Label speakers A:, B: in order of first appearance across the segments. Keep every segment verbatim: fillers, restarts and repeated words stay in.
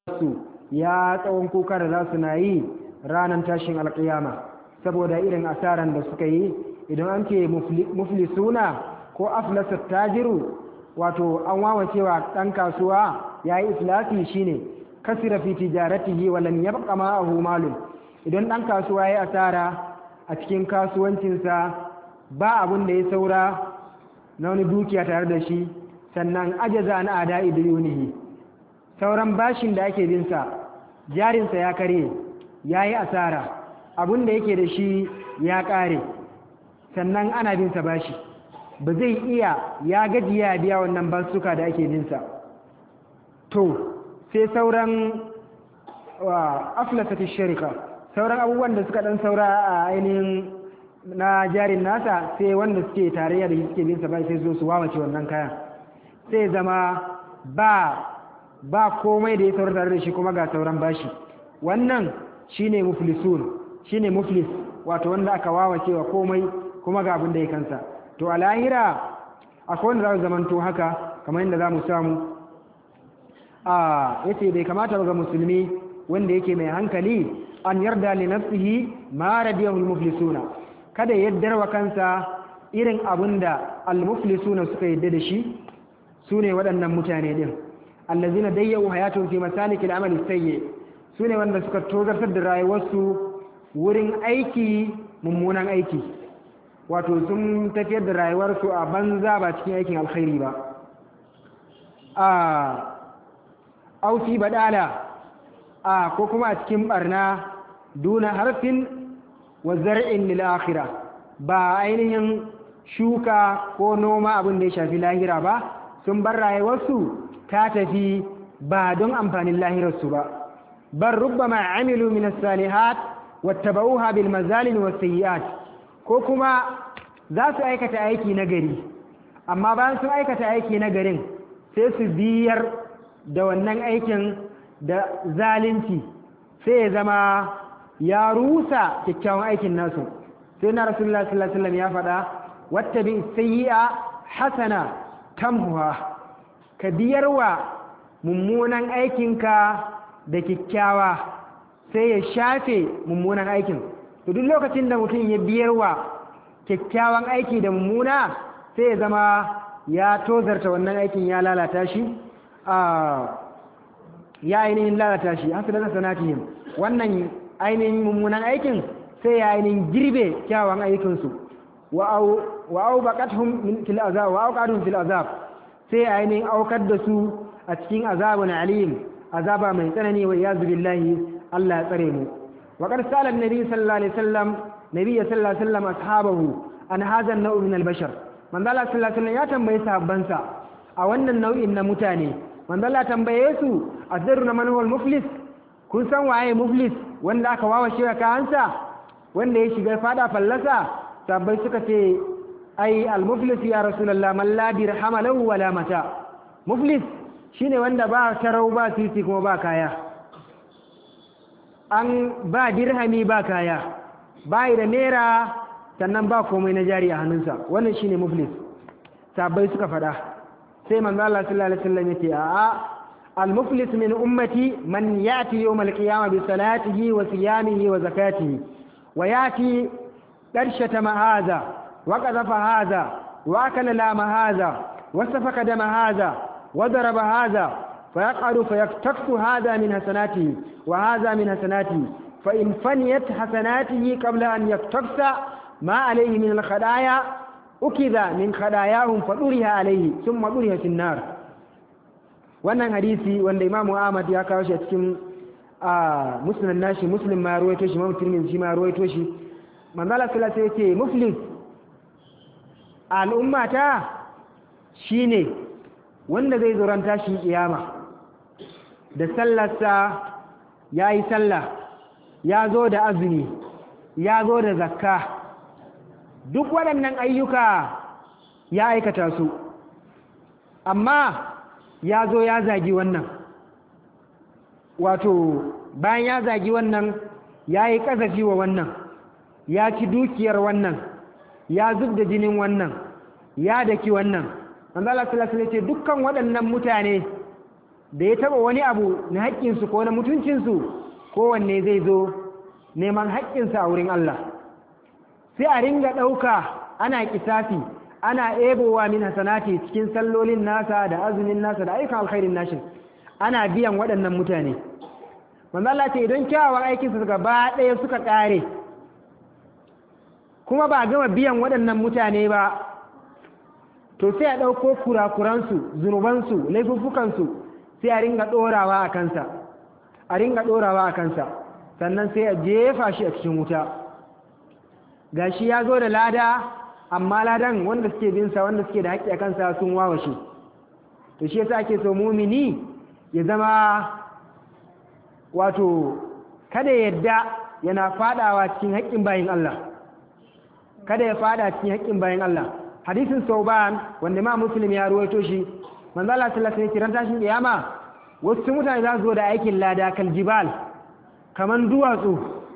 A: su ya tsawon kuka da za su na yi ranar tashin alƙiyama saboda irin asaran da suka yi. Idan an ce muflisuna ko aflasa tajiru, wato an wawa cewa ɗan kasuwa ya yi iflasi shine kasira fi tijaratihi wa lam yabqa ma'ahu malun. Idan ɗan kasuwa ya yi asara a cikin kasuwancinsa ba abun da ya saura na wani dukiya tare da shi, sannan ajaza na ada'i diyunihi, sauran bashin da ake binsa jarinsa ya kare, ya yi asara, abun da yake da shi ya ƙare, sannan ana binsa bashi, ba zai iya ya gaji ya biya wannan basuka da ake binsa. To sai sauran aflasati sharika, sauran abubuwan da suka ɗan saura a ainihin na jarin nasa, sai wanda suke tarayya da suke binsa bashi sai zo su wawace wannan kayan, sai zama ba ba komai da ya saurar tare da shi kuma ga sauran bashi. Wannan shine muflisun, shine muflis, wato wanda aka wawace wa komai kuma ga abin da ya kansa. To a lahira akwai wanda za su zamanto haka kamar yadda za mu samu a yace bai kamata ba ga musulmi wanda yake mai hankali an yarda li nafsihi ma radiyahu al-muflisuna, kada yaddar wa kansa irin abinda al-muflisuna suka yadda da shi, sune waɗannan mutane din allazina dayyu hayatuhum fi masalik al-amal as-sayyi, sune wanda suka tozartar da rayuwarsu wurin aiki mummunan aiki, wato sun tafiyar da rayuwarsu a banza ba cikin aikin alkhairi ba. a aufi badala a ko kuma a cikin barna duna harfin wa zar'in lil akhirah, ba ainihin shuka ko noma abin da ya shafi lahira ba, sun bar rayuwarsu ta tafi ba don amfanin lahirarsu ba. bar rubbama amilu min as-salihat wattaba'uha bil mazalim was sayyi'at, ko kuma za su aikata aiki na gari, amma bayan sun aikata aiki na garin sai su biyar da wannan aikin da zalunci, sai ya zama ya rusa kyakkyawan aikin nasu. sai na rasulullah sallallahu alaihi wasallam ya faɗa wattabi sayyi'a hasana tamhuha, ka biyarwa mummunan aikinka da kyakkyawa sai ya shafe mummunan aikin. to duk lokacin da mutum ya biyarwa kyakkyawan aiki da mummuna sai ya zama ya tozarta wannan aikin, ya lalata shi, ya ainihin lalata shi hasalata sanatihim, wannan ainihin mummunan aikin sai ya ainihin girbe kyawawan aikinsu. wa au baqathum fil azab wa auqadhum fil azab, sai ainihin aukar da su a cikin azabun alim, azaba mai tsanani, wa iyazu billahi, Allah ya tsare mu. wa qad sala an-nabi sallallahu alaihi wasallam nabi sallallahu alaihi wasallam ashabahu an hadha an-naw' min al-bashar, manzo Allah sallallahu alaihi wasallam ya tambaye sahabbansa a wannan nau'in na mutane. manzo Allah tambaye su azruna man huwa al-muflis, kun san waye muflis, wanda aka wawa shi ka hansa, wanda ya shiga fada fallasa? sahabbai suka ce ai al-muflis ya rasulullah man la dirhama lahu wala mata. muflis shine wanda ba tarau ba sisi kuma ba kaya, an ba dirhami ba kaya, bai da naira sannan ba komai na jari a hannunsa, wannan shine muflis. sahabbai suka fada. sai manzo Allah sallallahu alaihi wasallam yace a'a al-muflis min ummati man yati yawm al-qiyamah bi salatihi wa siyamihi wa zakatihi wa yati darshata ma hadha wa qadhafa hadha wa akala lama hadha wa safaka dama hadha wa daraba hadha فيقعد فيكتف هذا من حسناته وهذا من حسناته، فإن فنيت حسناته قبل أن يكتف ما عليه من الخدايا أكذ من خداياهم فطرها عليه ثم طرها في النار. wannan hadisi wanda Imam Ahmad ya kawo shi a cikin musnad nashi, Muslim ma ruwaito shi, Imam Tirmidhi shi ma ruwaito shi. manzo Allah sallallahu alaihi wasallam yake muflis al'ummata shine wanda zai zo ran tashin kiyama da sallarsa, ya yi sallah, ya zo da azumi, ya zo da zakka, duk waɗannan ayyuka ya aikata su, amma ya zo ya zagi wannan, wato bayan ya zagi wannan ya yi ƙazafi wa wannan, ya ci dukiyar wannan, ya zub da jinin wannan, ya daki wannan. manzo Allah sallallahu alaihi wasallam ce dukkan waɗannan mutane da ya taɓa wani abu na haƙƙinsu ko na mutuncinsu kowanne zai zo neman haƙƙinsa a wurin Allah sai a ringa ɗauka ana ƙisafi ana ebowa min hasanati cikin sallolin nasa da azumin nasa da aikin alkhairin nashin ana biyan waɗannan mutane manzo Allah ce idan kyawawan aikinsu gaba ɗaya suka ƙare kuma ba gama biyan waɗannan mutane ba to sai a ɗauko kurakuransu zunubansu laifuffukansu sai a ringa ɗorawa a kansa a ringa ɗorawa a kansa sannan sai a jefa shi a cikin wuta gashi ya zo da lada amma ladan wanda suke binsa wanda suke da haƙƙi a kansa sun wawashe to shi yasa ake so mumini ya zama wato kada yadda yana fadawa cikin haƙƙin bayin Allah kada ya fada cikin haƙƙin bayin Allah hadisin Sauban wanda ma Muslim ya ruwaito shi manzo Allah sallallahu alaihi wasallam tashin kiyama wasu mutane za su zo da aikin lada kal jibal kaman duwatsu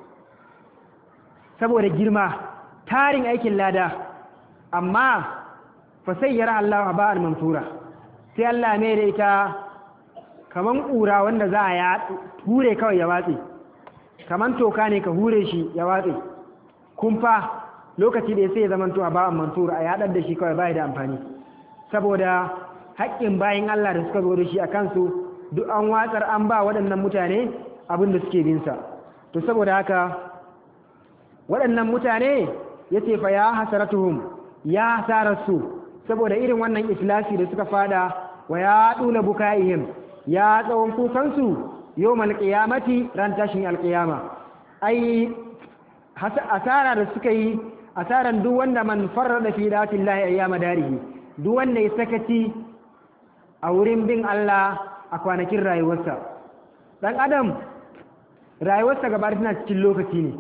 A: saboda girma tarin aikin lada amma fa sayyara Allah ba'al mansura sai Allah mai da ita kaman ƙura wanda za a ya hure kawai ya watse kaman toka ne ka hure shi ya watse kumfa lokaci da sai ya zama to a ba'an mansura a yaɗar da shi kawai bai da amfani saboda haƙƙin bayin Allah da suka zo da shi a kansu duk an watsar an ba waɗannan mutane abin da suke binsa to saboda haka waɗannan mutane ya ce fa ya hasaratuhum ya hasararsu saboda irin wannan iflasi da suka fada wa ya ɗula buka'ihim ya tsawon kukansu yau malƙiyamati ran tashin alƙiyama ai asara da suka yi asaran duk wanda man farar da fi datin lahi ayyama darihi duk wanda ya sakaci a wurin bin Allah a kwanakin rayuwarsa dan adam rayuwarsa gaba tana cikin lokaci ne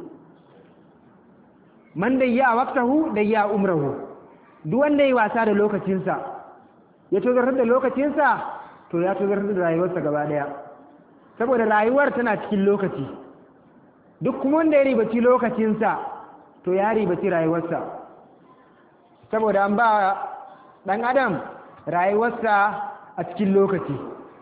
A: man da ya waqtahu da ya umrahu duk wanda ya wasa da lokacinsa ya tozartar da lokacinsa to ya tozartar da rayuwarsa gaba daya saboda rayuwar tana cikin lokaci duk kuma wanda ya ribaci lokacinsa to ya ribaci rayuwarsa saboda an ba dan adam rayuwarsa a cikin lokaci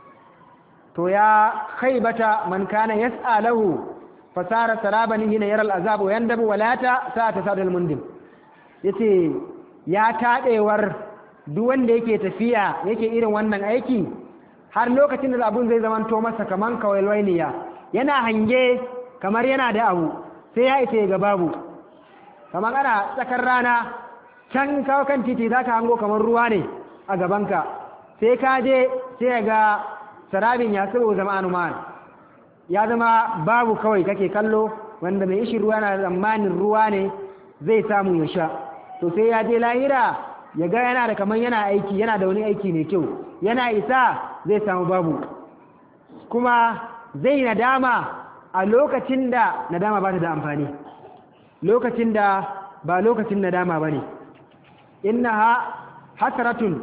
A: to ya khaybata man kana yas'a lahu fasara saraban hina yaral azab wa yandabu walata sa'ata sadal mundim yace ya tadewar duk wanda yake tafiya yake irin wannan aiki har lokacin da abun zai zamanto masa kaman kawailwainiya yana hange kamar yana da abu sai ya ita ga babu kamar ana tsakar rana can kawo kan titi zaka hango kamar ruwa ne a gabanka sai ka je sai ga sarabin ya sabo zama anuman ya zama babu kawai kake kallo wanda mai ishi ruwa na tsammanin ruwa ne zai samu ya sha to sai ya je lahira ya ga yana da kamar yana aiki yana da wani aiki mai kyau yana isa zai samu babu kuma zai nadama a lokacin da nadama ba ta da amfani lokacin da ba lokacin nadama ba ne innaha hasaratun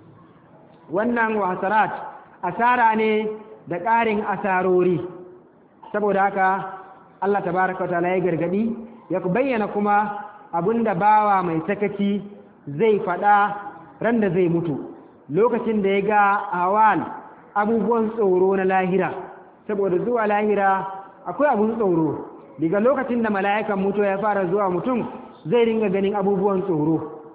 A: wannan wa hasarat asara ne da ƙarin asarori saboda haka Allah tabaraka ta'ala ya gargadi ya bayyana kuma abinda bawa mai sakaci zai faɗa ran da zai mutu lokacin da ya ga awal abubuwan tsoro na lahira saboda zuwa lahira akwai abun tsoro daga lokacin da mala'ikan mutu ya fara zuwa mutum zai ringa ganin abubuwan tsoro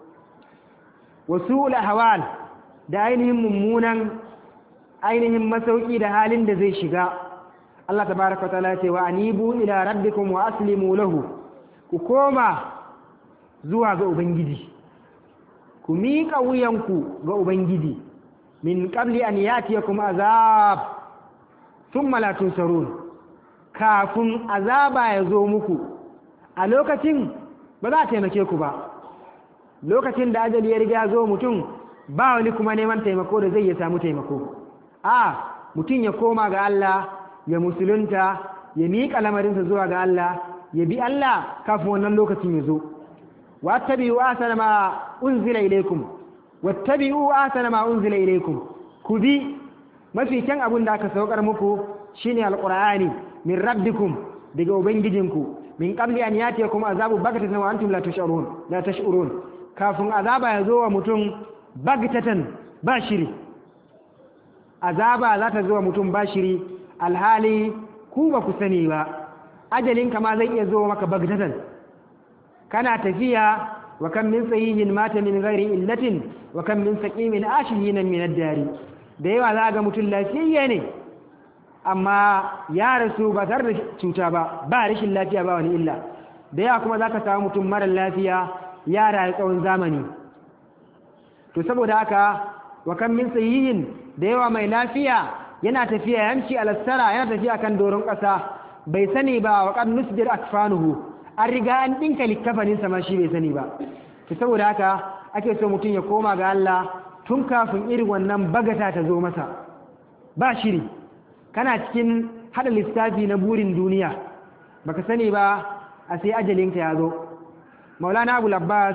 A: wasu lahawal da ainihin mummunan ainihin masauki da halin da zai shiga Allah tabaraka wa ta'ala ce wa anibu ila rabbikum wa aslimu lahu ku koma zuwa ga ubangiji ku miƙa wuyanku ga ubangiji min qabli an yatiyakum azab thumma la tunsarun kafin azaba ya zo muku a lokacin ba za a taimake ku ba lokacin da ajali ya riga zo mutum ba wani kuma neman taimako da zai ya samu taimako a mutum ya koma ga Allah ya musulunta ya miƙa lamarinsa zuwa ga Allah ya bi Allah kafin wannan lokacin ya zo wattabi'u ahsana ma unzila ilaykum wattabi'u ahsana ma unzila ilaykum ku bi mafi kyan abin da aka saukar muku shine alqur'ani min rabbikum daga ubangijinku min qabli an yatiyakum azabu baghtatan wa antum la tash'urun la tash'urun kafin azaba ya zo wa mutum baghtatan ba shiri azaba za ta zo mutum bashiri alhali ku ba ku sani ba ajalinka ma zai iya zo maka bagdatan kana tafiya wa kan min sayyihin mata min ghairi illatin wa kan min saqimin ashihin min ad-dari da yawa za ga mutum lafiyayye ne amma ya rasu ba tare da cuta ba ba rashin lafiya ba wani illa da yawa kuma za ka samu mutum mara lafiya ya rayu tsawon zamani to saboda haka wa kan min sayyihin da yawa mai lafiya yana tafiya yamshi alassara yana tafiya kan doron ƙasa bai sani ba wa kan nusdir akfanuhu an riga an dinka likkafanin sa ma shi bai sani ba to saboda haka ake so mutum ya koma ga Allah tun kafin irin wannan bagata ta zo masa ba shiri kana cikin hada lissafi na burin duniya baka sani ba a sai ajalinka ya zo maulana abu labbas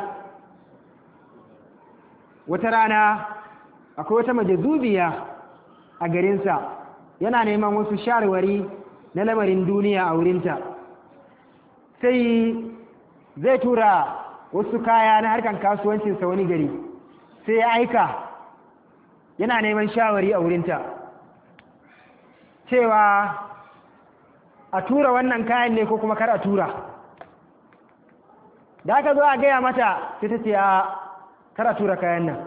A: wata rana akwai wata majazubiya a garinsa yana neman wasu shawarwari na lamarin duniya a wurinta sai zai tura wasu kaya na harkan kasuwancinsa wani gari sai ya aika yana neman shawari a wurinta cewa a tura wannan kayan ne ko kuma kar a tura da aka zo a gaya mata sai ta ce a kar a tura kayan nan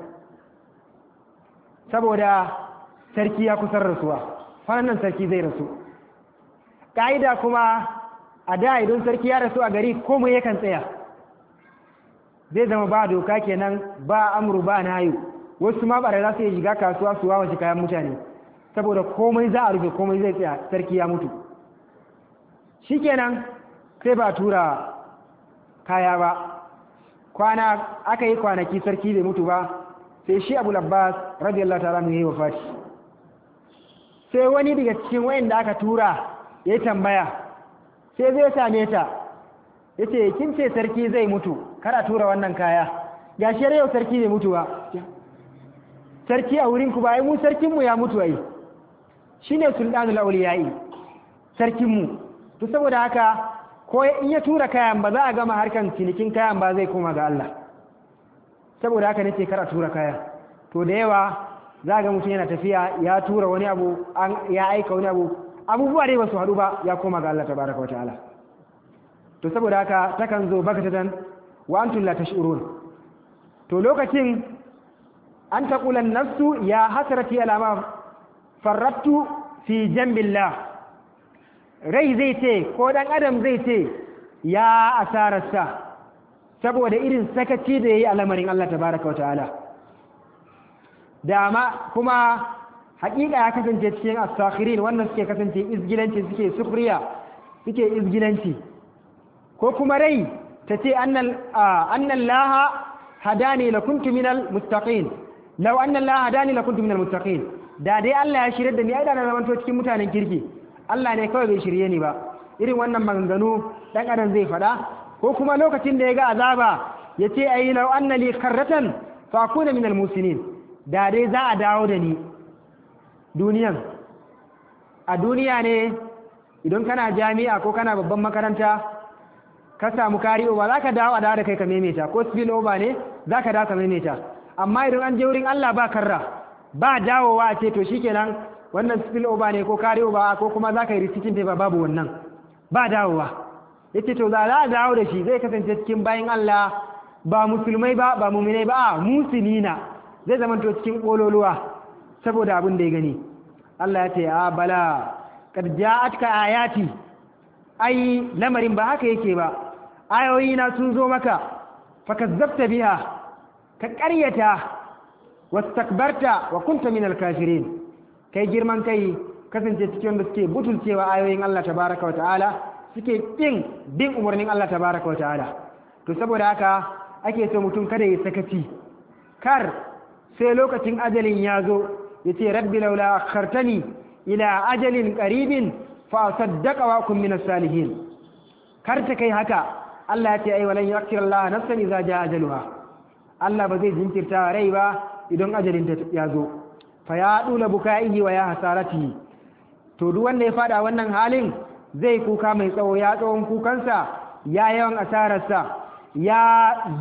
A: saboda sarki ya kusan rasuwa wannan sarki zai rasu ƙa'ida kuma a da idan sarki ya rasu a gari komai yakan tsaya zai zama ba doka kenan ba amru ba nayu wasu ma bare za su yi shiga kasuwa su wawa shi kayan mutane saboda komai za a rufe komai zai tsaya sarki ya mutu shikenan sai ba tura kaya ba kwana aka yi kwanaki sarki bai mutu ba sai shi Abu Labbas radiyallahu ta'ala anhu yayi wafati sai wani daga cikin wayanda aka tura yayi tambaya sai zai same ta yace kin ce sarki zai mutu kada tura wannan kaya gashi yau sarki bai mutu ba sarki a wurin ku ba ai mu sarkin mu ya mutu ai shine sultanul awliyai sarkin mu to saboda haka ko in ya tura kayan ba za a gama harkan cinikin kayan ba zai koma ga Allah saboda haka nace kar a tura kaya to da yawa za ga mutum yana tafiya ya tura wani abu ya aika wani abu abubuwa dai ba su haɗu ba ya koma ga Allah tabaraka wa ta'ala to saboda haka takan zo bakatatan wa antum la tash'urun to lokacin an taqula an-nafsu ya hasrati ala ma farrattu fi jambillah rai zai ce ko dan adam zai ce ya asararsa saboda irin sakaci da yayi a lamarin Allah tabaraka wa ta'ala dama kuma hakika ya kasance cikin as-sakhirin wannan suke kasance izgilanci suke sufriya suke izgilanci ko kuma rai ta ce annan laha hadani lakuntu minal muttaqin law annan laha hadani lakuntu minal muttaqin da dai Allah ya shirye da ni ai da na zamanto cikin mutanen kirki Allah ne kawai bai shirye ni ba irin wannan maganganu dan adam zai fada ko kuma lokacin da ya ga azaba ya ce ai law anna li karratan fa akuna minal musinin da dai za a dawo da ni duniyan a duniya ne idan kana jami'a ko kana babban makaranta ka samu kariyo ba za ka dawo a dawo da kai ka maimaita ko spill over ne za ka dawo ka maimaita amma idan an je wurin Allah ba karra ba dawowa a ce to shikenan wannan spill over ne ko kariyo ba ko kuma za ka yi recitin paper babu wannan ba dawowa yace to za a dawo da shi zai kasance cikin bayin Allah ba musulmai ba ba mu'minai ba a musulina zai zama to cikin kololuwa saboda abin da ya gani Allah ya ce a bala kad ja'atka ayati ai lamarin ba haka yake ba ayoyi na sun zo maka fakazzabta biha ka ƙaryata wastakbarta wa kunta minal kafirin kai girman kai kasance cikin da suke butulcewa ayoyin Allah tabaraka wa ta'ala suke kin bin umarnin Allah tabaraka wa ta'ala to saboda haka ake so mutum kada ya sakaci kar sai lokacin ajalin ya zo yace rabbi laula akhartani ila ajalin qaribin fa saddaqa wa kun minas salihin kar ta kai haka Allah ya ce ai walan yaghfir Allah nafsan idza jaa ajaluha Allah ba zai jinkirta rai ba idan ajalin ta ya zo fa ya dula bukaihi wa ya hasarati to duk wanda ya fada wannan halin zai kuka mai tsawo ya tsawon kukansa ya yawan asararsa ya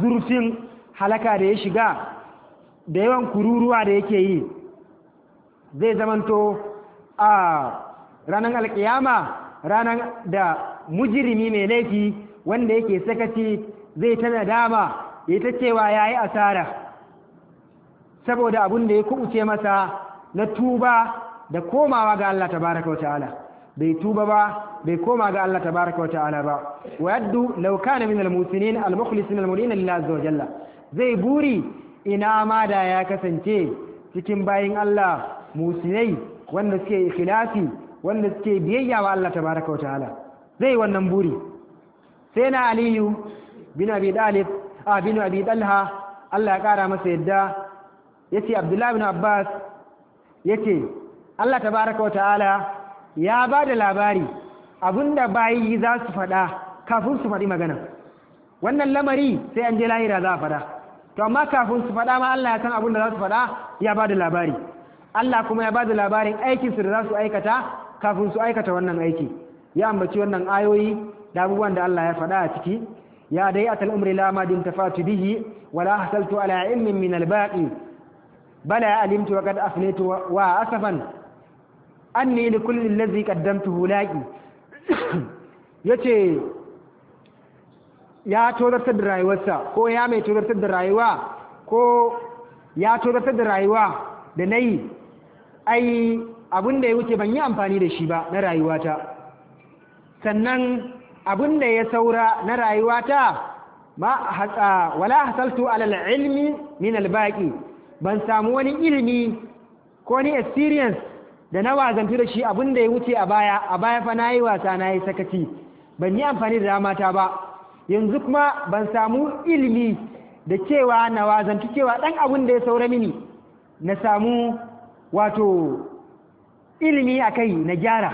A: zurfin halaka da ya shiga da yawan kururuwa da yake yi zai zamanto a ranar alkiyama ranar da mujirimi mai laifi wanda yake sakaci zai ta nadama ya ta cewa ya yi asara saboda abin da ya kubuce masa na tuba da komawa ga Allah tabaraka wa ta'ala bai tuba ba bai koma ga Allah tabaraka wa ta'ala ba wa yaddu law kana min al-musinin al-mukhlisin al-mu'minin lillahi azza wa jalla zai buri ina ma da ya kasance cikin bayin Allah musinai wanda suke ikhlasi wanda suke biyayya wa Allah tabaraka wa ta'ala zai wannan buri sai na aliyu bin abi dalib a bin abi dalha Allah ya kara masa yadda yace abdullahi bin abbas yace Allah tabaraka wa ta'ala ya ba da labari abinda bayi za su faɗa kafin su faɗi magana wannan lamari sai an je lahira za a faɗa to amma kafin su faɗa ma Allah ya san abinda za su faɗa ya ba da labari Allah kuma ya ba da labarin aikinsu da za su aikata kafin su aikata wannan aiki ya ambaci wannan ayoyi da abubuwan da Allah ya faɗa a ciki ya dai atal umri la ma din tafatu bihi wala hasaltu ala ilmin min al-baqi bala alimtu wa qad afnaytu wa asafan anni li kulli allazi qaddamtuhu laqi yace ya tozartar da rayuwarsa ko ya mai tozartar da rayuwa ko ya tozartar da rayuwa da nayi ai abin da ya wuce ban yi amfani da shi ba na rayuwata sannan abin da ya saura na rayuwata ma hasa wala hasaltu ala ilmi min albaqi ban samu wani ilimi ko ni experience da na wazantu da shi abin da ya wuce a baya a baya fa nayi wasa nayi sakaci ban yi amfani da damata ba yanzu kuma ban samu ilimi da cewa na wazantu cewa dan abin da ya saura mini na samu wato ilimi a kai na gyara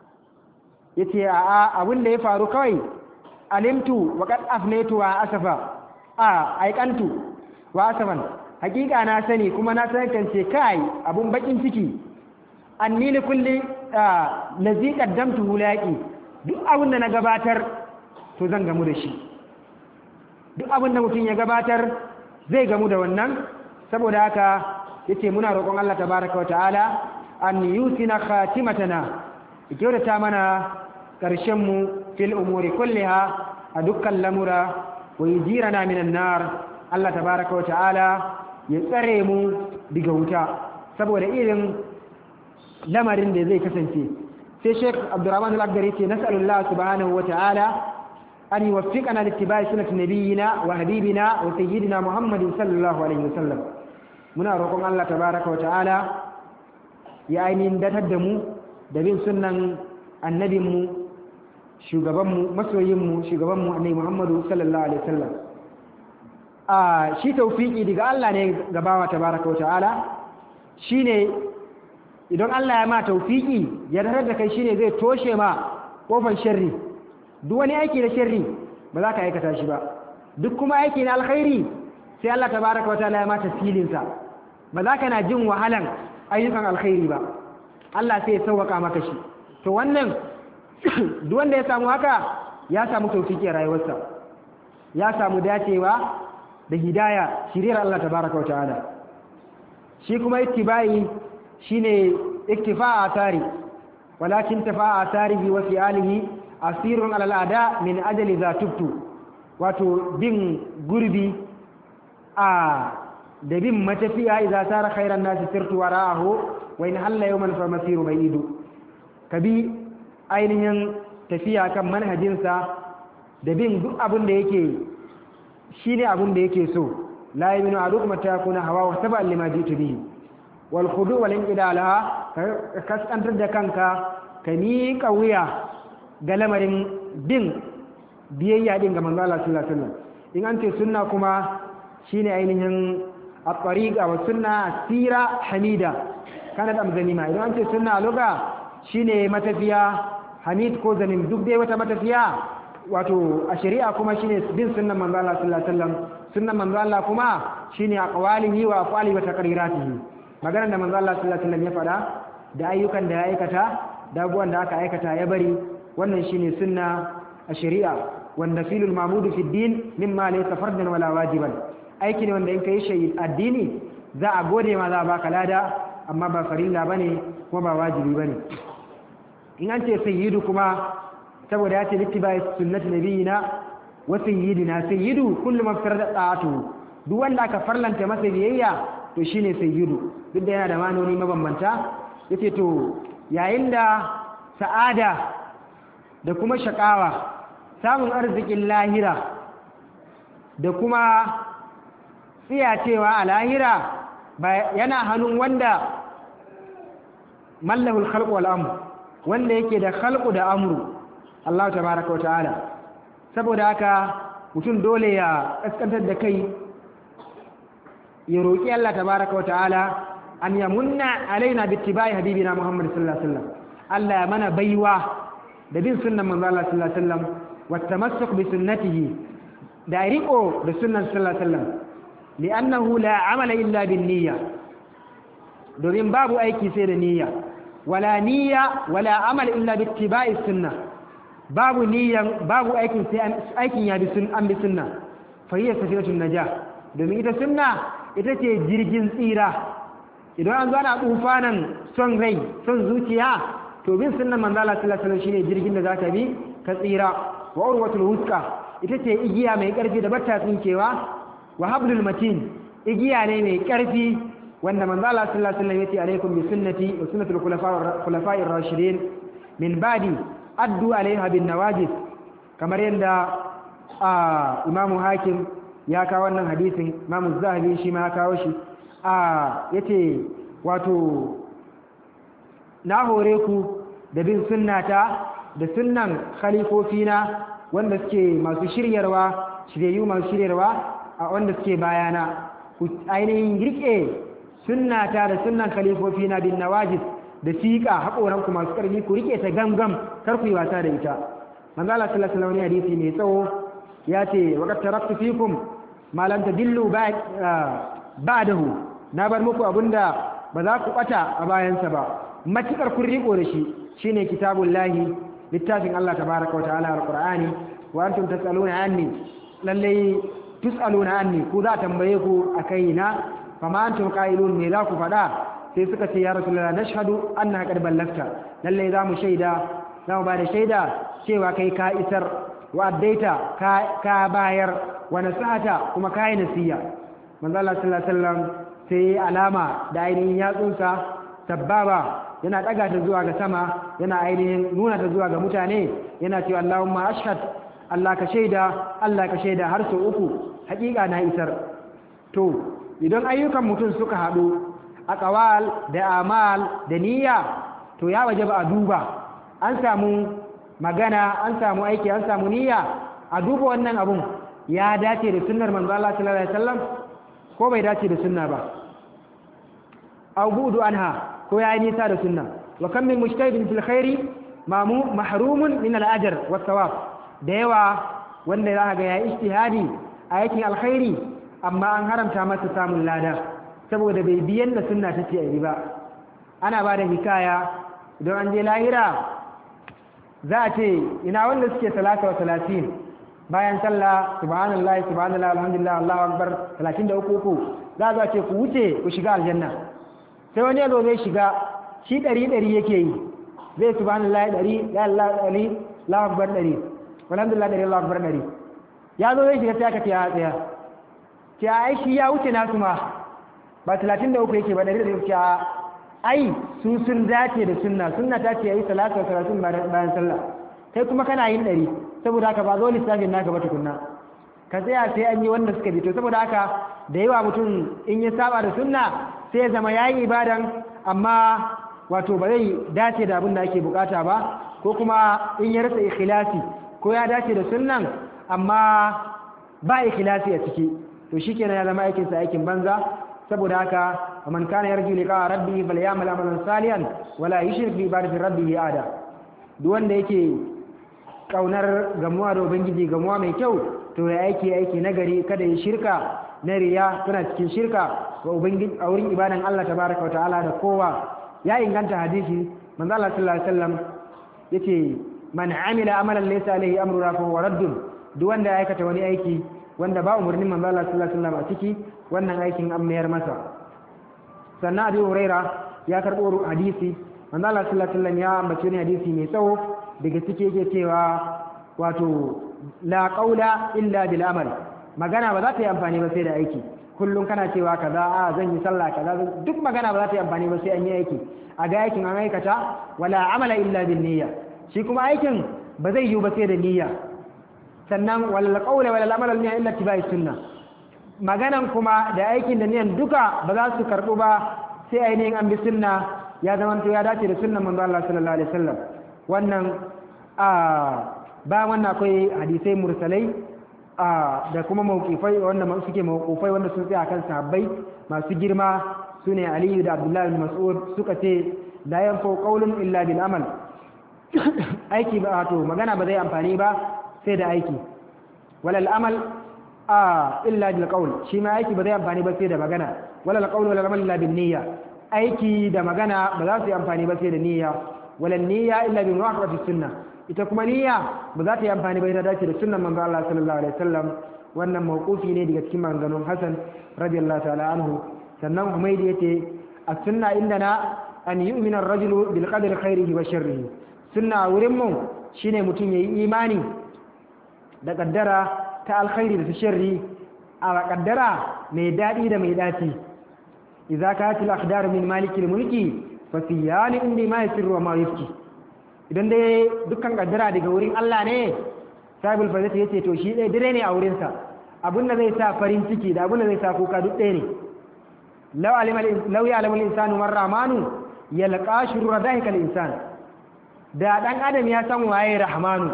A: ya ce a abin da ya faru kawai alimtu wa kad afnaitu wa asafa a aikantu wa asafan hakika na sani kuma na tantance kai abun bakin ciki anni li kulli lazi qaddamtu hulaqi duk abin da na gabatar to zan gamu da shi duk abin da mutum ya gabatar zai gamu da wannan saboda haka yace muna roƙon Allah tabaraka wa ta'ala an yusina khatimatana kyautata mana ƙarshen mu fil umuri kulliha a dukkan lamura wa yujirana minan nar Allah tabaraka wa ta'ala ya tsare mu daga wuta saboda irin lamarin da zai kasance sai Sheikh Abdurrahman Al-Akhdari ce nas'alullah subhanahu wa ta'ala an yuwaffiqana li ittiba'i sunnati nabiyyina wa habibina wa sayyidina Muhammadin sallallahu alaihi wasallam muna roƙon Allah tabaraka wa ta'ala ya ainihin datar da mu da bin sunnan annabinmu shugabanmu masoyinmu shugabanmu annabi Muhammadu sallallahu alaihi wasallam a shi tawfiki daga Allah ne gabawa tabaraka wa ta'ala shine idan Allah ya ma tawfiki ya datar da kai shine zai toshe ma kofar sharri duk wani aiki na sharri ba za ka aikata shi ba duk kuma aiki na alkhairi sai Allah tabaraka wa ta'ala ya ma tafsilin sa ba za ka na jin wahalan ayyukan alkhairi ba Allah sai ya sauwaka maka shi to wannan duk wanda ya samu haka ya samu tawfiki a rayuwarsa ya samu dacewa da hidaya shiriyar Allah tabaraka wa ta'ala shi kuma ittibai shine iktifa'a tari walakin tafa'a tarihi wa fi'alihi asirun ala al'ada min ajali za tubtu wato bin gurbi a da bin matafiya idza tara khairan nasi sirtu wara'ahu wa in halla yawman fa masiru ba'idu kabi ainihin tafiya kan manhajinsa da bin duk abin da yake shine abin da yake so la yaminu adukum ta kuna hawa wa tabal lima jitu bihi wal khudu wal inqidalaha ka kaskantar da kanka ka miƙa wuya ga lamarin bin biyayya din ga manzo Allah sallallahu alaihi wasallam in an ce sunna kuma shine ainihin at-tariqa wa sunna sira hamida kana da amzanima idan an ce sunna luga shine matafiya hamid ko zanim duk dai wata matafiya wato a shari'a kuma shine bin sunnan manzo Allah sallallahu alaihi wasallam sunnan manzo Allah kuma shine aqwalihi wa aqwali wa taqriratihi magana da manzo Allah sallallahu alaihi wasallam ya fada da ayyukan da ya aikata da abubuwan da aka aikata ya bari wannan shine sunna a shari'a wanda filul mamudu fi din mimma laysa fardan wala wajiban aiki ne wanda in kai shi addini za a gode ma za a baka lada amma ba farilla bane kuma ba wajibi bane in an ce sayyidu kuma saboda ya ce littibai sunnati nabiyina wa sayyidina sayyidu kullu man farada ta'atu duk wanda aka farlanta masa biyayya to shine sayyidu duk da yana da manoni mabambanta yace to yayin da sa'ada da kuma shakawa samun arzikin lahira da kuma tsiyacewa a lahira yana hannun wanda mallahul khalqu wal amr wanda yake da khalqu da amru Allah tabaaraka wa ta'ala saboda haka mutum dole ya kaskantar da kai ya roki Allah tabaaraka wa ta'ala an yamunna alaina bittibai habibina Muhammad sallallahu alaihi wasallam Allah ya mana baiwa da bin sunnan manzo Allah sallallahu alaihi wasallam wa tamassuk bi sunnatihi da riqo da sunnan sallallahu alaihi wasallam li'annahu la amala illa bin niyya domin babu aiki sai da niyya wala niyya wala amal illa bi ittiba'i sunnah babu niyyan babu aikin sai aikin ya bi sun an bi sunna fa hiya safiratun najah domin ita sunna ita ce jirgin tsira idan an zo ana tufanan son rai son zuciya to bin sunnan manzo Allah sallallahu alaihi wasallam shine jirgin da zaka bi ka tsira wa urwatul wuthqa ita ce igiya mai karfi da bata tsinkewa wa hablul matin igiya ne mai karfi wanda manzo Allah sallallahu alaihi wasallam yace alaikum bi sunnati wa sunnatul khulafa'ir rashidin min ba'di addu alaiha bin nawajis kamar yanda imamu hakim ya kawo wannan hadisin imamu zahabi shi ma ya kawo shi a yace wato na hore ku da bin sunnata da sunnan khalifofina wanda suke masu shiryarwa shiryayyu masu shiryarwa a wanda suke bayana ku ainihin rike sunnata da sunnan khalifofina bin nawajis da fiqa haƙoranku masu ƙarfi ku rike ta gangam kar ku yi wasa da ita manzo Allah sallallahu alaihi wasallam hadisi mai tsawo ya ce wa qad taraktu fikum ma lam tadillu ba'dahu na bar muku abinda ba za ku bata a bayansa ba matukar kun riko da shi shine kitabullahi littafin Allah tabaaraka wa ta'ala alqur'ani wa antum tasaluna anni lalle tusaluna anni ku za tambaye ku akai na fama antum qailun me za ku fada sai suka ce ya rasulullah nashhadu annaka qad ballagta lalle za mu shaida za mu ba da shaida cewa kai ka isar wa addaita ka bayar wa nasihata kuma kai nasiya manzo Allah sallallahu alaihi wasallam sai alama da ainihin yatsunsa sababa yana daga ta zuwa ga sama yana ainihin nuna ta zuwa ga mutane yana cewa Allahumma ashhad Allah ka shaida Allah ka shaida har sau uku hakika na isar to idan ayyukan mutum suka hadu aqwal da amal da niyya to ya wajaba a duba an samu magana an samu aiki an samu niyya a duba wannan abun ya dace da sunnar manzo Allah sallallahu alaihi wasallam ko bai dace da sunna ba aw budu anha ko ya nisa da sunna wa kam min mujtahidin fil khairi mamu mahrumun min al ajr was thawab da yawa wanda za ga ya ijtihadi a yakin alkhairi amma an haramta masa samun lada saboda bai biyan da sunna take yi ba ana ba da hikaya idan an je lahira za a ce ina wanda suke talata wa talatin bayan sallah subhanallahi subhanallahi alhamdulillah Allahu akbar talatin da uku uku za a ce ku wuce ku shiga aljanna sai wani yazo zai shiga shi ɗari ɗari yake yi zai subhanallahi ɗari ya Allah ɗari Allahu akbar ɗari alhamdulillah ɗari Allahu akbar ɗari ya zo zai shiga sai aka ce ya tsaya ce ai shi ya wuce nasu ma ba talatin da uku yake ba ɗari ɗari yake ai su sun dace da sunna sunna ta ce yayi salatu wa salatin bayan sallah kai kuma kana yin ɗari saboda haka ba zo lissafin naka ba tukunna ka tsaya sai an yi wanda suka bi to saboda haka da yawa mutum in ya saba da sunna sai ya zama yayi ibadan amma wato ba zai dace da abin da ake bukata ba ko kuma in ya rasa ikhlasi ko ya dace da sunnan amma ba ikhlasi a ciki to shikenan ya zama aikin sa aikin banza saboda haka man kana yarju liqa rabbih falyamal amalan salihan wala yushrik bi ibadati rabbih ada duk wanda yake kaunar gamuwa da ubangiji gamuwa mai kyau to ya aiki aiki nagari kada ya shirka na riya kana cikin shirka wa ubangiji a wurin ibadan Allah tabaraka wa ta'ala da kowa ya inganta hadisi manzo Allah sallallahu alaihi wasallam yace man amila amalan laysa alaihi amruna fa huwa raddun duk wanda ya aikata wani aiki wanda ba umurnin manzo Allah sallallahu alaihi wasallam a ciki wannan aikin an mayar masa sannan Abu Huraira ya karɓo hadisi manzo Allah sallallahu alaihi wasallam ya ambace ne hadisi mai tsawo daga cike yake cewa wato la qaula illa bil amal magana ba za ta yi amfani ba sai da aiki kullum kana cewa kaza a zan yi sallah kaza duk magana ba za ta yi amfani ba sai an yi aiki a ga aikin an aikata wala amala illa bin niyya shi kuma aikin ba zai yi ba sai da niyya sannan wala qawla wala amala niyya illa tibai sunna maganan kuma da aikin da niyan duka ba za su karbu ba sai ainihin an bi sunna ya zama to ya dace da sunnan manzo Allah sallallahu alaihi wasallam wannan a ba wannan akwai hadisai mursalai da kuma mawqifai wanda suke mawqufai wanda sun tsaya kan sahabbai masu girma sune Ali da Abdullah ibn Mas'ud suka ce la yanfu qawlun illa bil amal aiki ba to magana ba zai amfani ba sai da aiki walal amal a illa bil qawl shi ma aiki ba zai amfani ba sai da magana walal qawl walal amal illa bin niyya aiki da magana ba za su yi amfani ba sai da niyya walal niyya illa bi muwafaqati sunnah ita kuma niyya ba za ta yi amfani ba ita dace da sunnan manzo Allah sallallahu alaihi wasallam wannan mawqufi ne daga cikin maganganun Hasan radiyallahu ta'ala anhu sannan Humaydi yace as-sunna indana an yu'mina ar-rajulu bil qadri khairihi wa sharrihi sunna wurin mu shine mutum yayi imani da kaddara ta alkhairi da sharri a kaddara mai dadi da mai daci idza kanat al-aqdar min malikil mulki fa siyani indi ma yasirru wa ma yufki idan dai dukkan kaddara daga wurin Allah ne sabul fazati yace to shi dai dire ne a wurin sa abin da zai sa farin ciki da abin da zai sa kuka duk ɗaya ne law alima law ya'lamu al-insanu man rahmanu yalqa shurra dahikal insan da dan adam ya san waye rahmanu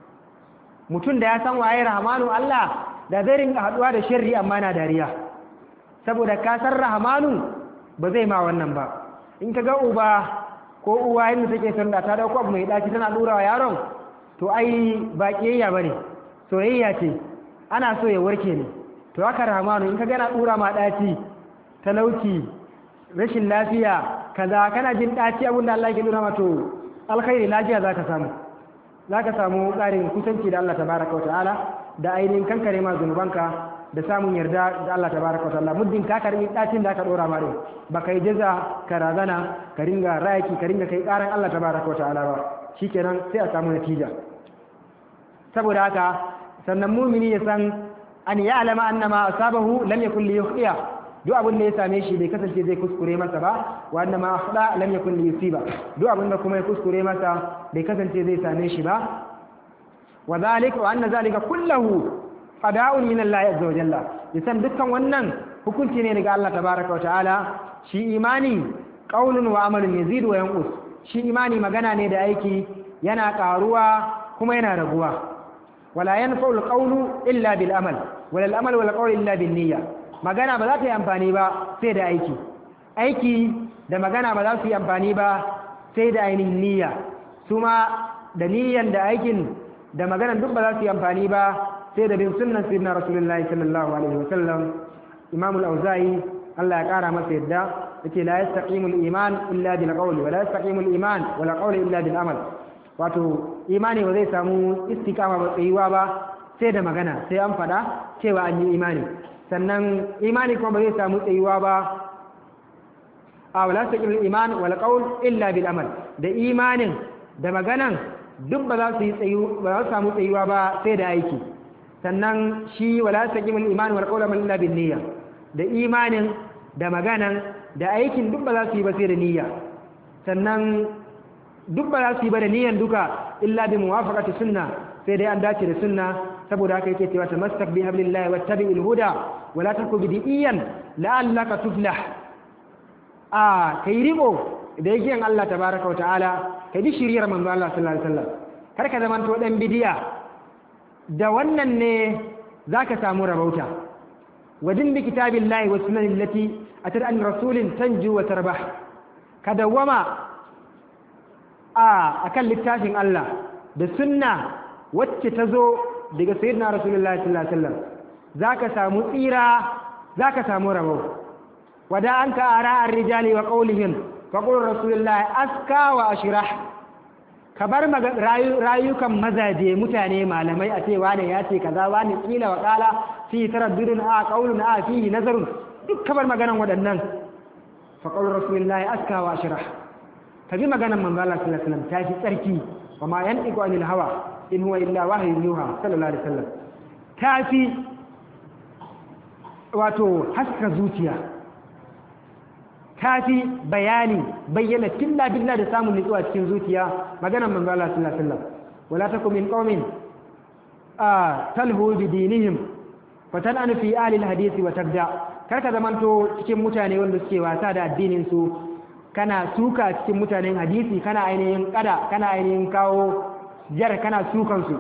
A: mutum da ya san waye rahmanu Allah da zai rinka haduwa da sharri amma na dariya saboda ka san rahmanu ba zai ma wannan ba in ka ga uba ko uwa yin take son da ta dauko abu mai daci tana durawa yaron to ai ba kiyayya bane soyayya ce ana so ya warke ne to haka rahmanu in ka ga na dura ma daci talauci rashin lafiya kaza kana jin daci abinda Allah yake dura ma to alkhairi lafiya zaka samu zaka samu ƙarin kusanci da Allah tabaraka wa ta'ala da ainihin kankare ma zunubanka da samun yarda da Allah tabaraka wa ta'ala muddin ka karbi dacin da aka dora ma din baka yi jaza ka razana ka ringa rayaki ka ringa kai karan Allah tabaraka wa ta'ala ba shikenan sai a samu natija saboda haka sannan mumini ya san an ya'lama annama asabahu lam yakun li yukhdiya duk abin da ya same shi bai kasance zai kuskure masa ba wa annama akhda lam yakun li yusiba duk abin da kuma ya kuskure masa bai kasance zai same shi ba wa zalika wa anna zalika kullahu qada'un min Allah azza wa jalla yasan dukkan wannan hukunci ne daga Allah tabaraka wa ta'ala shi imani qaulun wa amalun yazidu wa yanqus shi imani magana ne da aiki yana karuwa kuma yana raguwa wala yanfa'u al-qawlu illa bil amal wala al-amal wala qawl illa bin niyya magana ba za ta yi amfani ba sai da aiki aiki da magana ba za su yi amfani ba sai da ainihin niyya su ma da niyyan da aikin da maganan duk ba za su yi amfani ba sai da bin sunnan sayyidina rasulullahi sallallahu alaihi wasallam imam al-auza'i Allah ya kara masa yadda yake la yastaqimu al-iman illa bil qawli wa la yastaqimu al-iman wa la qawli illa bil amal wato imani ba zai samu istiqama ba tsayuwa ba sai da magana sai an fada cewa an yi imani sannan imani kuma ba zai samu tsayuwa ba a wala yastaqimu al-iman wa la qawl illa bil amal da imanin da maganan duk ba za su yi tsayu ba za su samu tsayuwa ba sai da aiki sannan shi wala taqimul iman wal qawla illa bin niyya da imanin da maganan da aikin duk ba za su yi ba sai da niyya sannan duk ba za su yi ba da niyyan duka illa bi muwafaqati sunna sai dai an dace da sunna saboda haka yake cewa tamassak bi hablillahi wattabi'il huda wala taku bidiyan la'allaka tuflah a kai riko da yake yin Allah tabaraka wa ta'ala kai bi shiriyar manzo Allah sallallahu alaihi wasallam kar ka zaman to dan bidiya da wannan ne zaka samu rabauta wajin bi kitabillahi wa sunnati allati atat an rasulin tanju wa tarbah ka dawama a akan littafin Allah da sunna wacce ta zo daga sayyidina rasulullahi sallallahu alaihi wasallam zaka samu tsira zaka samu rabo wada anta ara ar-rijali wa qawlihim faƙon rasulullah aska wa ashirah ka bar rayukan mazaje mutane malamai a ce wane ya ce kaza wane kila wa kala fi taraddudun a qaulun a fi nazarun duk ka bar maganan waɗannan fa qawlu rasulillahi aska wa ashrah kaji maganan manzo Allah sallallahu alaihi wasallam ta fi tsarki wa ma yantiqu anil hawa in huwa illa wahyun yuha sallallahu alaihi wasallam ta fi wato haska zuciya ta fi bayani bayyana tilla billa da samun nutsuwa cikin zuciya maganan manzo Allah sallallahu alaihi wasallam wala takum min qaumin talhu bi dinihim fatan'anu fi ahli alhadisi wa tabda karka zamanto cikin mutane wanda suke wasa da addinin su kana suka cikin mutanen hadisi kana ainihin kada kana ainihin kawo jar kana sukan su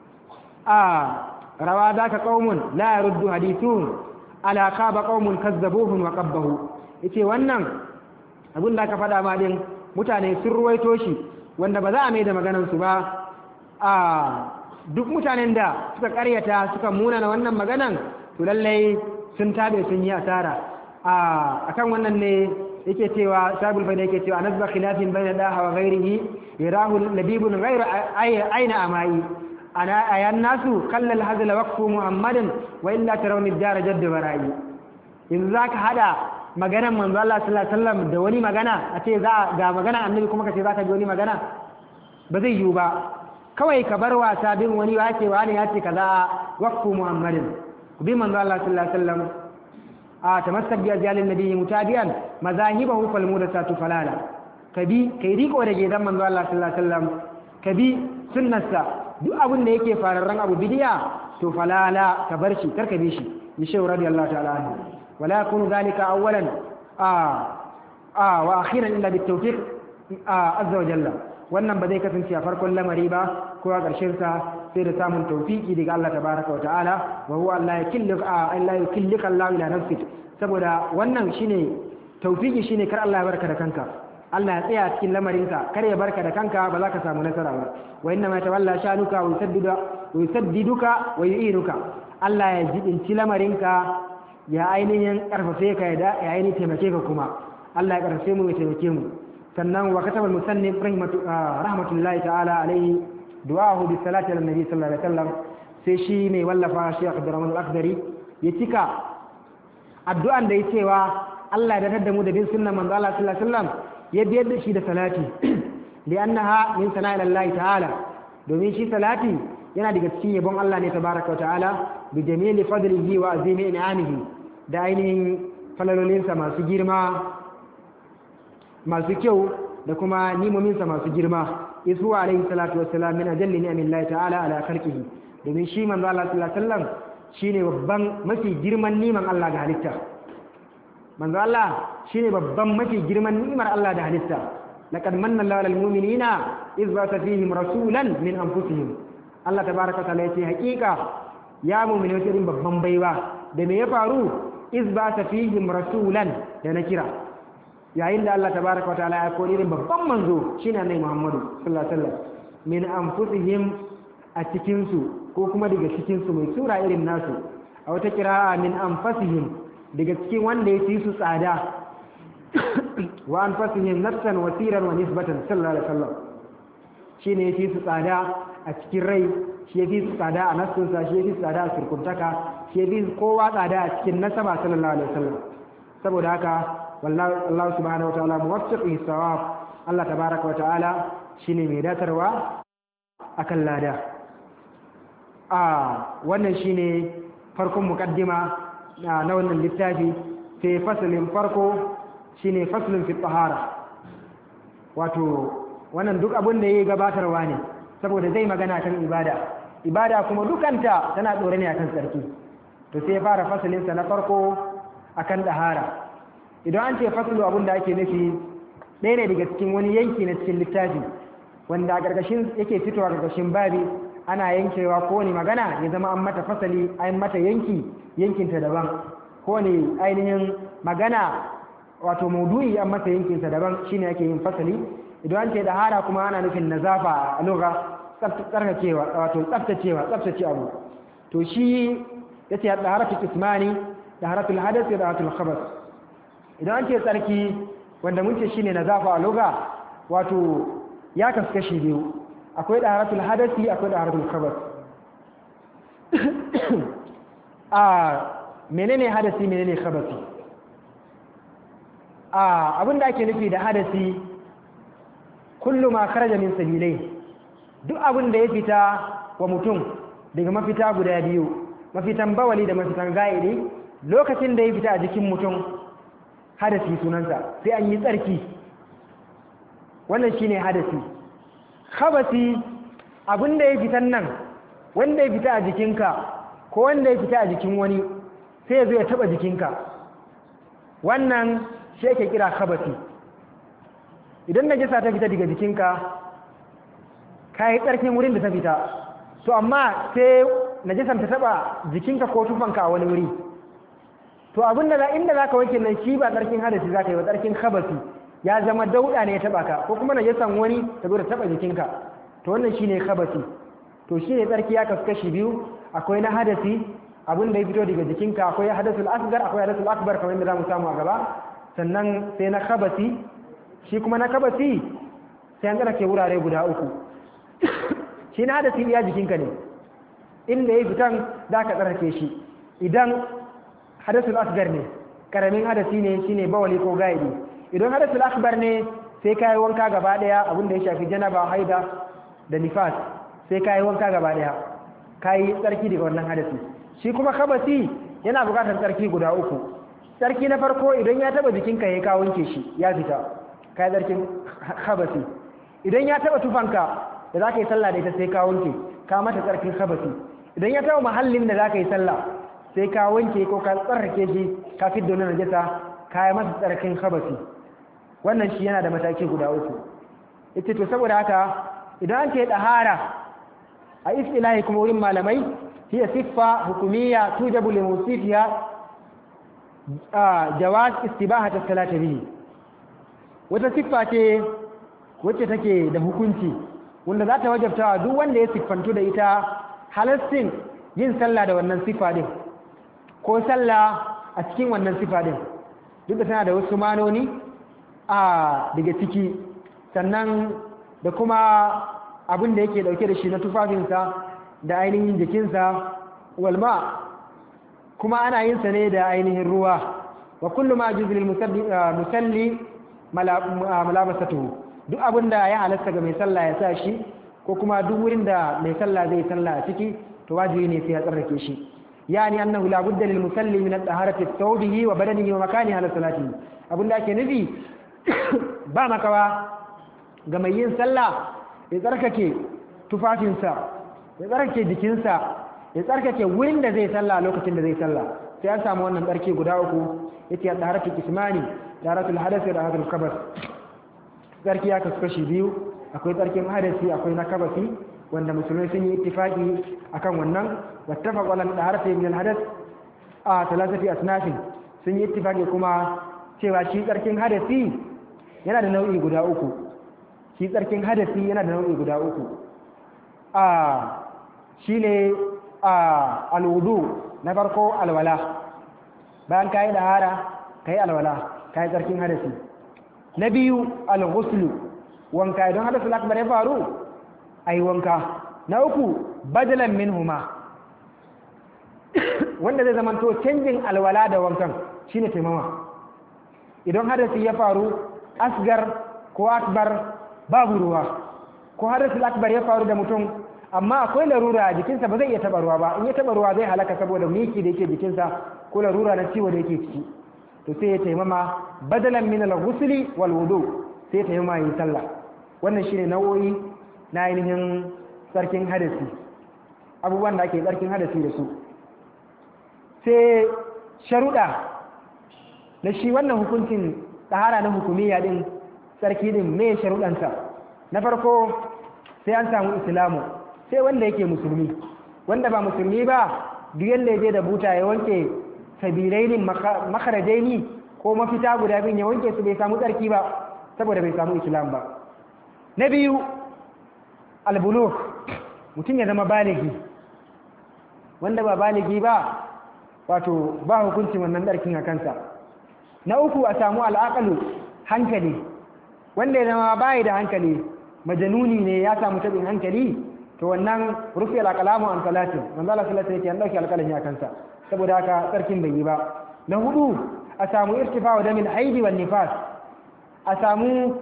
A: a rawa zaka qaumun la yaruddu hadithun ala khaba qaumun kazzabuhum wa qabbahu yace wannan abin da ka faɗa ma din mutane sun ruwaito shi wanda ba za a mai da maganar su ba a duk mutanen da suka karyata suka munana wannan maganan to lallai sun tabe sun yi asara a akan wannan ne yake cewa sabul fa yake cewa nazba khilafin bayna daha wa ghairihi yarahu labibun ghairu aina amai ana ayan nasu kallal hazl waqfu muhammadin wa illa tarawni dar jadd barai in zaka hada maganan manzo Allah sallallahu alaihi wasallam da wani magana a ce za ga magana annabi kuma kace zaka ji wani magana ba zai yiwu ba kawai ka bar wasa bin wani ya ce wani ya ce kaza waqfu muhammadin bi manzo Allah sallallahu alaihi wasallam a tamassak bi ajalin nabiyyi mutabi'an mazahibahu fal mudasatu falala kabi kai riko da gidan manzo Allah sallallahu alaihi wasallam kabi sunnarsa duk abin da yake fararran abu bidiya to falala ka bar shi karka bi shi bi shehu radiyallahu ta'ala anhu wala yakunu dhalika awwalan a a wa akhiran illa bit tawfiq azza wa jalla wannan ba zai kasance a farkon lamari ba ko a ƙarshen sa sai da samun tawfiki daga Allah tabaraka wa ta'ala wa huwa Allah yakillik Allah yakillika Allah ila nafsik saboda wannan shine tawfiki shine kar Allah ya barka da kanka Allah ya tsaya cikin lamarinka kar ya barka da kanka ba za ka samu nasara ba wa inna ma tawalla shanuka wa yusaddiduka wa yusaddiduka wa yu'inuka Allah ya jibinci lamarinka ya ainihin karfafe ka ya ainihin taimake ka kuma Allah ya karfafe mu ya taimake mu sannan wa kataba al-musannif rahmatullahi ta'ala alaihi du'ahu bi salati ala nabi sallallahu alaihi wasallam sai shi mai wallafa Sheikh Abdurrahman al-Akhdari ya cika addu'an da ya cewa Allah ya dadar da mu da bin sunnan manzo Allah sallallahu alaihi wasallam ya biyar da shi da salati li'annaha min sana'i Allah ta'ala domin shi salati yana daga cikin yabon Allah ne tabaraka wa ta'ala bi jamili fadlihi wa azimi in'amihi da ainihin falalolinsa masu girma masu kyau da kuma nimominsa masu girma isu alaihi salatu wassalam min ajalli ni'amillahi ta'ala ala khalqihi domin shi manzo Allah sallallahu alaihi wasallam shine babban mafi girman niman Allah ga halitta manzo Allah shine babban mafi girman ni'imar Allah da halitta laqad manna Allahu 'alal mu'minina iz ba'atha fihim rasulan min anfusihim Allah tabaaraka ta'ala yace hakika ya mu'mini wace irin babban baiwa da me ya faru iz ba'atha fihim rasulan da na kira yayin da Allah tabaaraka wa ta'ala ya kori irin babban manzo shine annabi Muhammadu sallallahu alaihi wasallam min anfusihim a cikin su ko kuma daga cikin su mai sura irin nasu a wata kira'a min anfasihim daga cikin wanda ya ci su tsada wa anfasihim nafsan wasiran wa nisbatan sallallahu alaihi wasallam shine ya ci su tsada a cikin rai shi ya fi su tsada a nassunsa shi ya fi su tsada a surkuntaka shi ya fi kowa tsada a cikin nasaba sallallahu alaihi wasallam saboda haka wallahi Allah subhanahu wa ta'ala muwaffiqi sawab Allah tabaaraka wa ta'ala shine mai datarwa akan lada a wannan shine farkon mukaddima na wannan littafi sai fasalin farko shine faslun fi tahara wato wannan duk abin da yayi gabatarwa ne saboda zai magana kan ibada ibada kuma dukanta tana dore ne akan sarki to sai ya fara fasalin sa na farko akan dahara idan an ce faslu abin da ake nufi ɗaya ne daga cikin wani yanki na cikin littafi wanda a gargashin yake fitowa gargashin babi ana yankewa ko wani magana ya zama an mata fasali an mata yanki yankinta daban ko ne ainihin magana wato maudu'i an mata yankinsa daban shine ake yin fasali idan an ce dahara kuma ana nufin nazafa a lugha tsarkakewa wato tsaftacewa tsaftace abu to shi yace daharatu ismani daharatul hadath da daharatul khabath idan an ce tsarki wanda mun ce shine nazafa a lugha wato ya kaskashi biyu akwai daharatul hadathi akwai daharatul khabath a menene hadasi menene khabathi a abin da ake nufi da hadasi kullu ma kharaja min sabilai, duk abin da ya fita wa mutum daga mafita guda biyu, mafitan bawali da mafitan ga'idi, lokacin da ya fita a jikin mutum hadasi sunansa, sai an yi tsarki. Wannan shine hadasi. Khabasi abin da ya fitan nan, wanda ya fita a jikinka ko wanda ya fita a jikin wani sai ya zo ya taba jikinka, wannan shi yake kira khabasi. Idan najasa ta fita daga jikinka ka yi tsarkin wurin da ta fita, to amma sai najasan ta taba jikinka ko tufanka a wani wuri, to abin da inda za ka wanke nan shi ba tsarkin hadasi za ka yi ba, tsarkin khabasi, ya zama dauda ne ya taba ka, ko kuma najasan wani ta zo da taba jikinka, to wannan shine khabasi. To shine tsarki ya kasu kashi biyu, akwai na hadasi abin da ya fito daga jikinka, akwai hadasul asgar, akwai hadasul akbar kamar yadda zamu samu a gaba, sannan sai na khabasi. Shi kuma na khabasi sai an tsarake wurare guda uku. Shi na hadasi iya jikinka ne, inda ya fitan za ka tsarake shi. Idan hadasul asgar ne, karamin hadasi ne, shine bawali ko gaidi. Idan hadasul akbar ne sai ka yi wanka gaba daya, abin da ya shafi janaba, haida da nifas, sai ka yi wanka gaba daya, ka yi tsarki daga wannan hadasi. Shi kuma khabasi yana bukatar tsarki guda uku. Tsarki na farko idan ya taba jikinka ya ka wanke shi ya fita, ka yi tsarkin khabasi. Idan ya taba tufanka da za ka yi sallah da ita sai ka wanke, ka mata tsarkin khabasi. Idan ya taba mahallin da za ka yi sallah sai ka wanke ko ka tsarkake shi, ka fidda wani najasa, ka yi masa tsarkin khabasi. Wannan shi yana da mataki guda uku. Ita to saboda haka idan an ce dahara a istilahi kuma wurin malamai, hiya siffa hukumiyya tujabu li musifiha jawaz istibahat as-salati bihi. Wata siffa ce wacce take da hukunci wanda za ta wajabta duk wanda ya siffantu da ita halastin yin sallah da wannan siffa din ko sallah a cikin wannan siffa din, duk da tana da wasu manoni a daga ciki, sannan da kuma abin da yake dauke da shi na tufafinsa da ainihin jikinsa, walma kuma ana yin sa ne da ainihin ruwa. Wa kullu ma juzil musalli malabasatuhu, duk abin da ya halasta ga mai sallah ya sa shi, ko kuma duk wurin da mai sallah zai sallah a ciki, to wajibi ne sai ya tsarkake shi. Yani annahu la budda lil musalli min at-taharati thawbihi wa badanihi wa makanihi ala salatihi. Abin da ake nufi ba makawa ga mai yin sallah ya tsarkake tufafinsa, ya tsarkake jikinsa, ya tsarkake wurin da zai sallah lokacin da zai sallah. Sai an samu wannan tsarki guda uku, yace ya taharatu kismani, taharatul hadath da taharatul khabas. Tsarki ya kasu kashi biyu, akwai tsarkin hadasi, akwai na kabasi, wanda musulmai sun yi ittifaqi akan wannan. Wattafaqu ala taharati min al-hadath a thalathati asnafin, sun yi ittifaqi kuma cewa shi tsarkin hadasi yana da nau'i guda uku. Shi tsarkin hadasi yana da nau'i guda uku. A shi ne alwudu, na farko alwala, bayan ka yi dahara ka yi alwala, ka yi tsarkin hadasi. Na biyu alghuslu, wanka, idan hadasul akbar ya faru a yi wanka. Na uku badalan minhuma, wanda zai zamanto canjin alwala da wankan shine taimama. Idan hadasi ya faru asgar ko akbar babu ruwa, ko hadasul akbar ya faru da mutum amma akwai larura a jikinsa ba zai iya taba ruwa ba, in ya taba ruwa zai halaka saboda miki da yake jikinsa ko larura na ciwo da yake ciki, to sai ya taimama badalan min al-ghusli wal wudu, sai ya taimama yin sallah. Wannan shine nau'o'i na ainihin tsarkin hadasi, abubuwan da ake tsarkin hadasi da su. Sai sharuɗa na shi wannan hukuncin tsahara na hukumiyya din, tsarki din me sharuɗansa. Na farko sai an samu islamu, sai wanda yake musulmi. Wanda ba musulmi ba duk yanda ya je da buta ya wanke sabilaini makarajaini ko mafita guda biyu ya wanke su bai samu tsarki ba, saboda bai samu islam ba. Na biyu albulugh, mutum ya zama baligi. Wanda ba baligi ba wato ba hukuncin wannan tsarkin a kansa. Na uku a samu al'aqalu, hankali. Wanda ya zama bai da hankali, majanuni ne, ya samu tabin hankali, to wannan rufi al-qalamu an salatin, manzo Allah sallallahu alaihi wasallam yake an dauki alƙalami a kansa, saboda haka tsarkin bai yi ba. Na hudu a samu irtifa'u damin haidi wal nifas a samu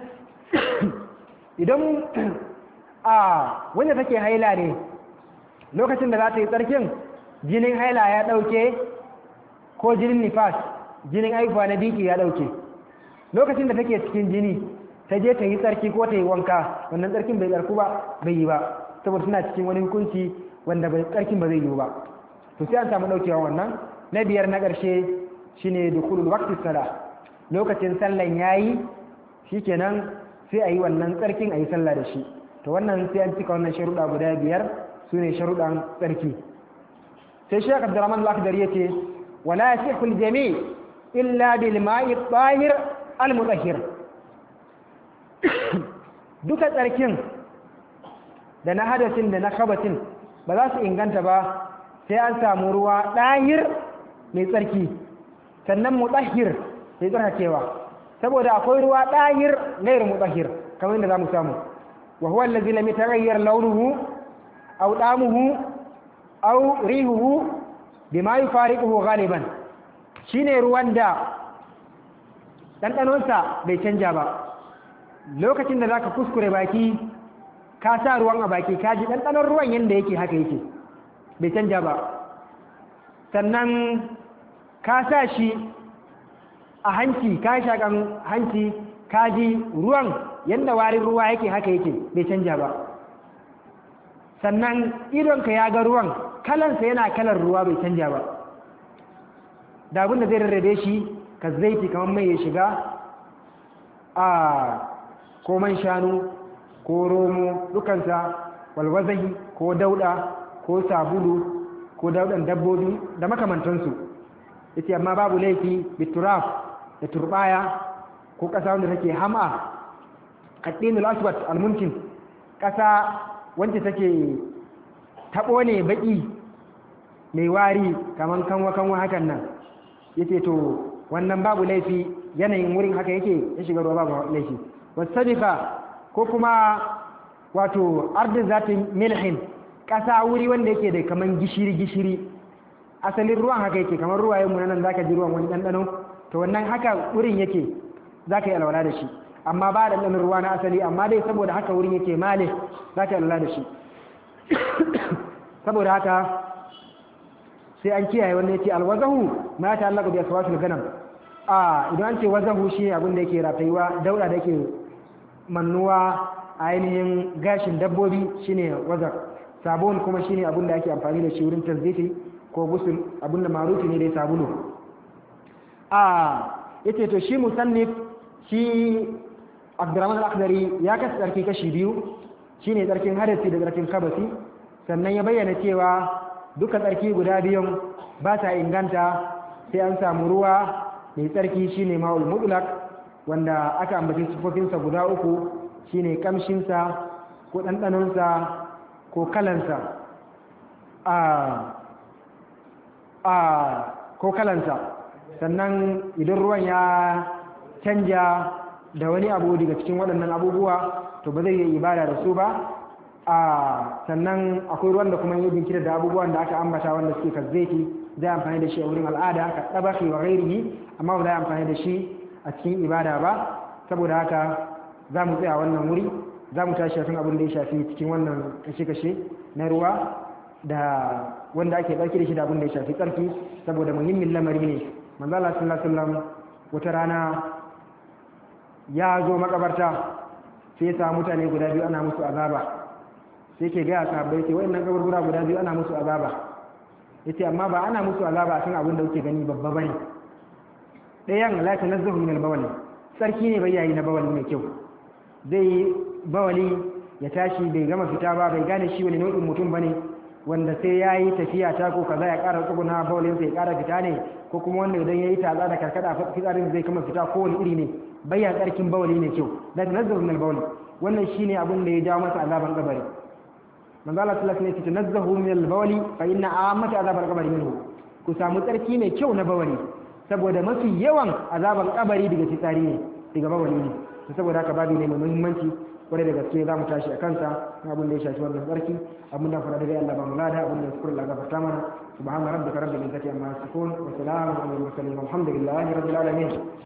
A: idan a wanda take haila ne lokacin da za ta yi tsarkin jinin haila ya ɗauke ko jinin nifas jinin haihuwa na biki ya ɗauke lokacin da take cikin jini ta je ta yi tsarki ko ta yi wanka wannan tsarkin bai tsarku ba bai yi ba saboda suna cikin wani hukunci wanda bai tsarkin ba zai yi ba to sai an samu ɗaukewa wannan na biyar na ƙarshe shine dukulul waqti sala lokacin sallan yayi shikenan sai a yi wannan tsarkin a yi sallah da shi to wannan sai an cika wannan sharuɗa guda biyar su ne sharuɗan tsarki sai Sheikh Abdurrahman Al-Akhdari yace wala yasihu al-jami' illa bil ma'i at-tahir al-mutahhir duka tsarkin da na hadasin da na kabatin ba za su inganta ba sai an samu ruwa ɗahir mai tsarki sannan mutahhir mai tsarkakewa saboda akwai ruwa ɗahir gairu mutahhir kamar yadda za mu samu wa huwa allazi lam yataghayyar launuhu aw damuhu aw rihuhu bima yufariquhu ghaliban shine ruwan da ɗanɗanonsa bai canja ba lokacin da zaka kuskure baki ka sa ruwan a baki ka ji ɗanɗanon ruwan yadda yake haka yake bai canja ba sannan ka sa shi a hanci ka shaƙan hanci ka ji ruwan yadda warin ruwa yake haka yake bai canja ba sannan idonka ya ga ruwan kalansa yana kalar ruwa bai canja ba da abin da zai rarrabe shi ka zaiti kamar mai ya shiga a ko man shanu ko romo dukansa walwazahi ko dauda ko sabulu ko daudan dabbobi da makamantansu yace amma babu laifi bituraf da turbaya ko kasa wanda take ham'a addinul aswad almuntin kasa wanda take tabo ne baki mai wari kaman kanwa kanwa hakan nan yace to wannan babu laifi yanayin wurin haka yake ya shiga ruwa babu laifi wasadika ko kuma wato ardin zatin milhin ƙasa wuri wanda yake da kaman gishiri-gishiri asalin ruwan haka yake kamar ruwaye mu nan zaka ji ruwan wani ɗanɗano to wannan haka wurin yake zaka yi alwala da shi amma ba ɗanɗanon ruwa na asali amma dai saboda haka wurin yake male zaka yi alwala da shi saboda haka sai an kiyaye wanda yake alwazahu ma ta Allah bi aswatul ganam a idan an ce wazahu shi abin da yake ratayuwa dauda da yake mannuwa a ainihin gashin dabbobi shine wazar sabon kuma shine abin da ake amfani da shi wurin tasditi ko gusul abin da marufi ne dai sabulu a yace to shi musannif shi Abdurrahman Al-Akhdari ya kasa tsarki kashi biyu shine tsarkin hadasi da tsarkin kabasi sannan ya bayyana cewa duka tsarki guda biyun ba sa inganta sai an samu ruwa mai tsarki shine ma'ul mutlaq wanda aka ambaci sifofinsa guda uku shine kamshinsa ko ɗanɗanonsa ko kalansa a a ko kalansa sannan idan ruwan ya canja da wani abu daga cikin waɗannan abubuwa to ba zai yi ibada da su ba a sannan akwai ruwan da kuma yi jinkira da abubuwan da aka ambata wanda suke kazzeti zai amfani da shi a wurin al'ada ka tsabaki wa gairihi amma ba za a amfani da shi a cikin ibada ba saboda haka za mu tsaya wannan wuri za mu tashi akan abin da ya shafi cikin wannan kashe-kashe na ruwa da wanda ake ɗauki da shi da abin da ya shafi tsarki saboda muhimmin lamari ne manzo Allah sallallahu alaihi wasallam wata rana ya zo makabarta sai ya samu mutane guda biyu ana musu azaba sai ke gaya sahabbai ce wa'annan kaburbura guda biyu ana musu azaba yace amma ba ana musu azaba akan abin da kuke gani babba bane ɗayan la tanazzahu min al-bawl sarki ne bai yayi na bawali mai kyau zai bawali ya tashi bai gama fita ba bai gane shi wani nau'in mutum bane wanda sai yayi tafiya ta ko kaza ya ƙara tsuguna bawalin sai ya ƙara fita ne ko kuma wanda idan yayi tatsa da karkada fitsarin zai kama fita ko wani iri ne bai ya tsarkin bawali mai kyau la tanazzahu min al-bawl wannan shine abin da ya jawo masa azaban kabari manzo Allah sallallahu alaihi wasallam ya tanazzahu min al-bawli fa inna amata azab al-qabr minhu ku samu tsarki mai kyau na bawali saboda mafi yawan azaban kabari daga fitsari ne daga bawali ne saboda haka babu ne mai muhimmanci kwarai da gaske za mu tashi a kansa abin da ya shafi wannan tsarki abin da fara da Allah ba mu lada abin da sukur Allah gafarta mana subhana rabbika rabbil izzati amma yasifun wa salamun alal mursalin walhamdulillahi rabbil alamin